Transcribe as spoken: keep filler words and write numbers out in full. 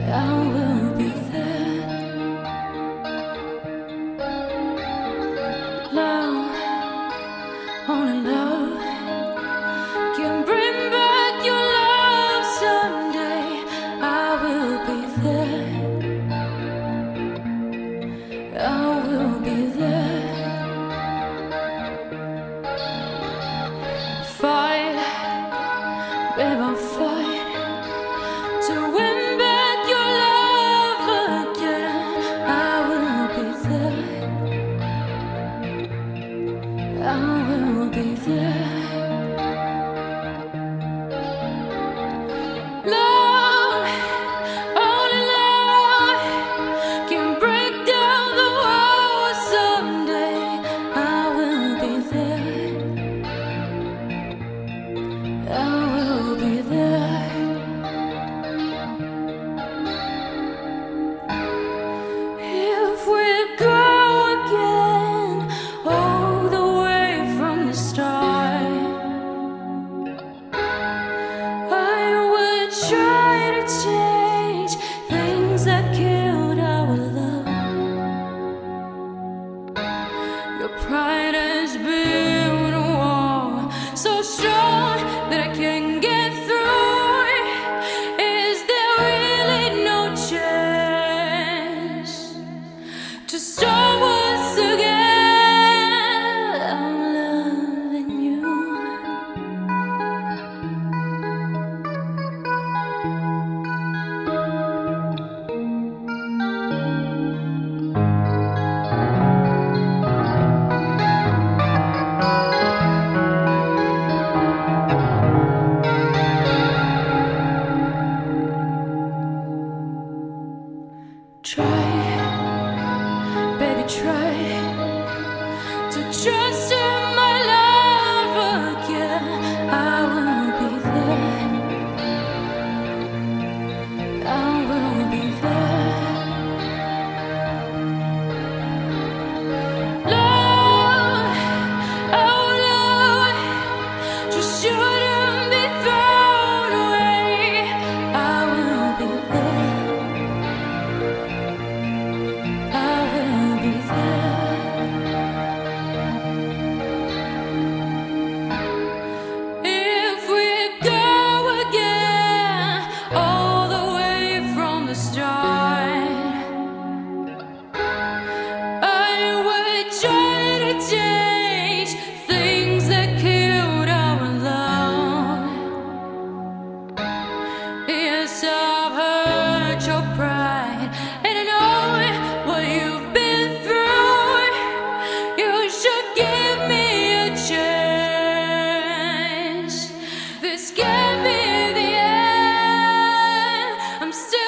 I will be there. Love, only love can bring back your love someday. I will be there. I will be there. Fight, babe, I'll fight to win back your love again. I will be there. I will be there. Love, only love can break down the walls someday. I will be there. I will be there. If we go again all the way from the start, I would try to change things that killed our love. Your pride has built a wall so strong that I can't get through. Is there really no chance to start once again? I'm loving you. Try, baby, try to trust in my love again. I will be there. I will be there. Love, oh Lord, just shouldn't be thrown away. I will be there. I will be there. If we go again all the way from the start, I would try to change things that killed our love. Yes, I've hurt your pride, and I know what you've been through. You should give me a chance. This can't be the end. I'm still